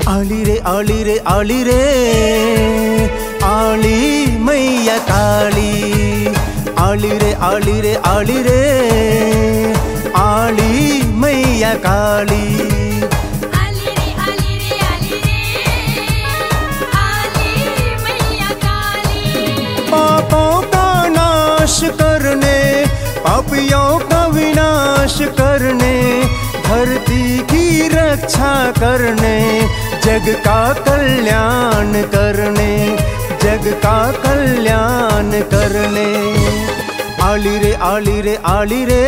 आली रे आली रे आली रे आली मैया काली। आली रे आली रे आली रे आली मैया काली। आली रे आली रे आली रे आली मैया काली। पापों का नाश करने, पापियों का विनाश करने, धरती की रक्षा करने, जग का कल्याण करने, जग का कल्याण करने। आली रे आली रे आली रे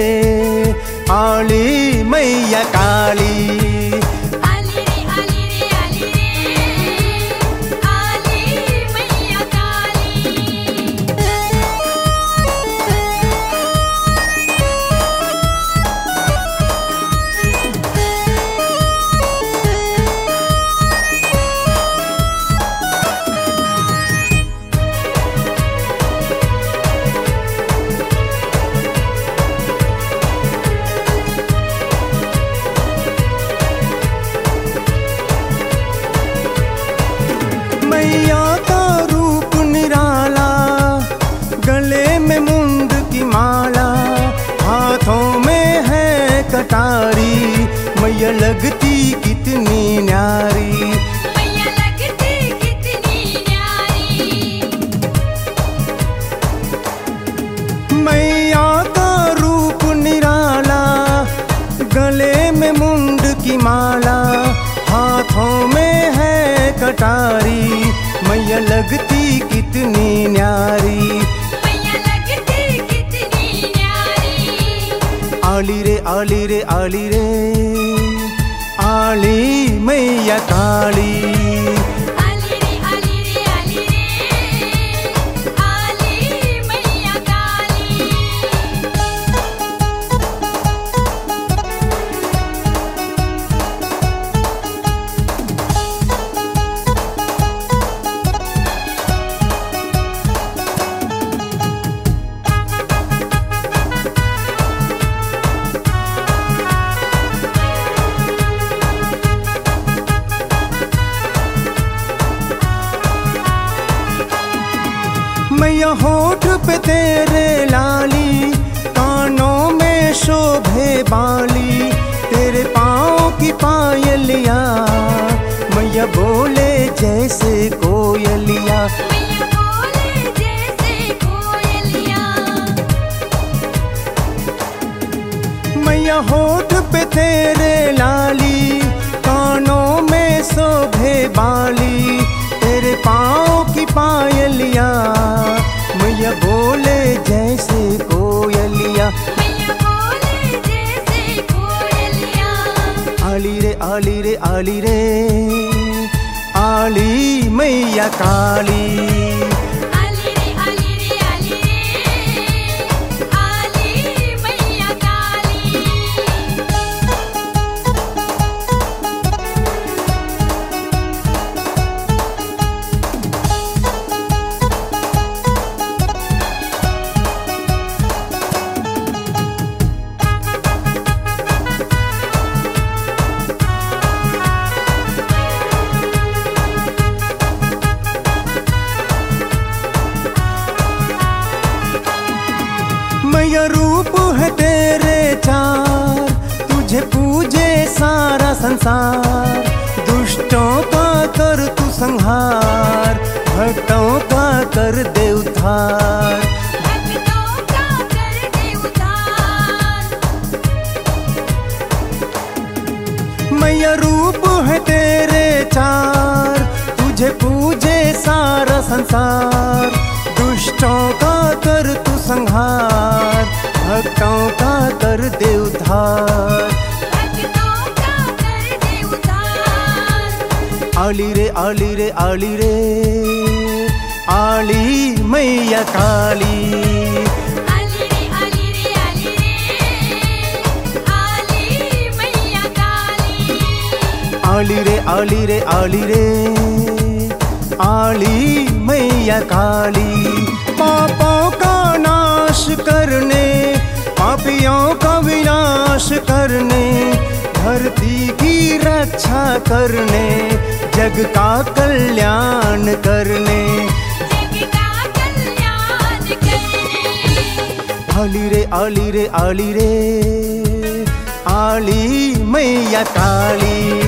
आली मैया काली। आली रे आली रे आली रे आली मैया काली। मैया का रूप निराला, गले में मुंड की माला, हाथों में है कटारी, मैया लगती कितनी न्यारी। मैया लगती कितनी न्यारी। मैया का रूप निराला, गले में मुंड की माला, हाथों में है कटारी, मैया लगती कितनी न्यारी। मैया लगती कितनी न्यारी। आली रे आली रे आली रे आली मैया काली। आली रे आली रे आली रे आली मैया काली। मैया होठ पे तेरे लाली, कानों में शोभे बाली, तेरे पाँव की पायलिया, मैया बोले जैसे कोयलिया। मैया बोले जैसे कोयलिया। मैया होठ पे तेरे लाली, कानों में शोभे बाली, तेरे पाँव की पायलिया, मैया बोले जैसे कोयलिया। मैया बोले जैसे कोयलिया। आली रे आली रे आली रे आली मैया काली। आली रे आली रे आली रे आली मैया काली। मैया रूप है तेरे चार, तुझे पूजे सारा संसार, दुष्टों का कर तू संहार, भक्तों का कर दे उद्धार। भक्तों का कर दे उद्धार। मैया रूप है तेरे चार, तुझे पूजे सारा संसार, दुष्टों का कर तू संहार, भक्तों का कर दे उद्धार। भक्तों का कर दे उद्धार। आली रे आली रे आली रे आली मैया काली। आली रे आली रे आली रे आली मैया काली। आली रे आली रे आली रे आली मैया काली। पापों का नाश करने, पापियों का विनाश करने, धरती की रक्षा करने, जग का कल्याण करने। जग का कल्याण करने। आली रे आली रे आली रे, आली मैया काली।